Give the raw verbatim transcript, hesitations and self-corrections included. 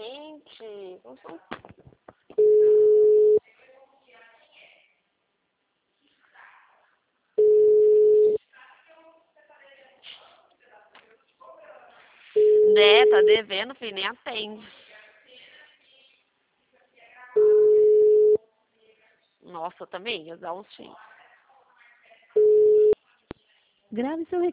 Gente, não são... Né, tá devendo, filho, nem atende. Nossa, eu também ia dar uns filhos. Grave seu